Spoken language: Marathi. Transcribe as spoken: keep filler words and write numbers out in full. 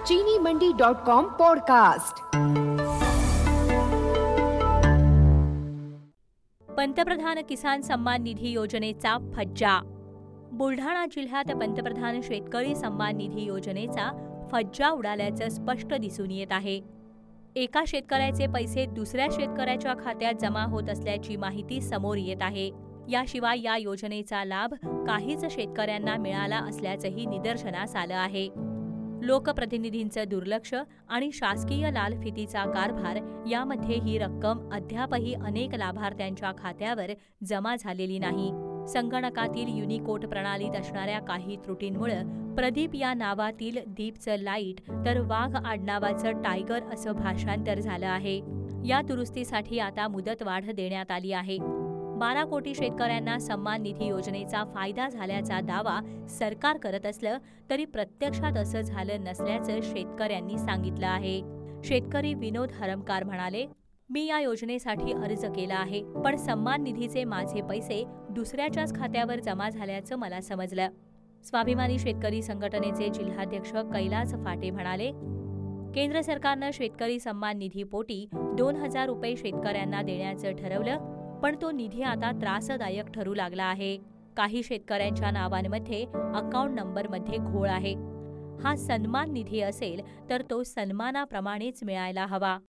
चीनी मंडी डॉट कॉम पॉडकास्ट। पंतप्रधान किसान सन्मान निधी योजनेचा फज्जा। बुलढाणा जिल्ह्यात पंतप्रधान शेतकरी सन्मान निधी योजनेचा फज्जा उडाल्याचं स्पष्ट दिसून येत आहे। एका शेतकऱ्याचे पैसे दुसऱ्या शेतकऱ्याच्या खात्यात जमा होत असल्याची माहिती समोर येत आहे। याशिवाय या योजनेचा लाभ काहीच शेतकऱ्यांना मिळाला असल्याचंही निदर्शनास आलं आहे। लोकप्रतिनिधींचं दुर्लक्ष आणि शासकीय लालफितीचा कारभार यामध्ये ही रक्कम अद्यापही अनेक लाभार्थ्यांच्या खात्यावर जमा झालेली नाही। संगणकातील युनिकोड प्रणालीत असणाऱ्या काही त्रुटींमुळे प्रदीप या नावातील दीपचं लाईट तर वाघ आडनावाचं टायगर असं भाषांतर झालं आहे। या दुरुस्तीसाठी आता मुदतवाढ देण्यात आली आहे। बारा कोटी शेतकऱ्यांना सन्मान निधी योजनेचा फायदा झाल्याचा दावा सरकार करत असलं तरी प्रत्यक्षात असं झालं नसल्याचं शेतकऱ्यांनी सांगितलं आहे। शेतकरी विनोद हरमकार म्हणाले, मी या योजनेसाठी अर्ज केला आहे, पण सन्मान निधीचे माझे पैसे दुसऱ्याच्याच खात्यावर जमा झाल्याचं मला समजलं। स्वाभिमानी शेतकरी संघटनेचे जिल्हाध्यक्ष कैलास फाटे म्हणाले, केंद्र सरकारनं शेतकरी सन्मान निधीपोटी दोन हजार रुपये शेतकऱ्यांना देण्याचं ठरवलं, पण तो निधी आता त्रासदायक ठरू लागला आहे। काही शेतकऱ्यांच्या नावांमध्ये अकाउंट नंबरमध्ये घोळ आहे। हा सन्मान निधी असेल तर तो सन्मानाप्रमाणेच मिळायला हवा।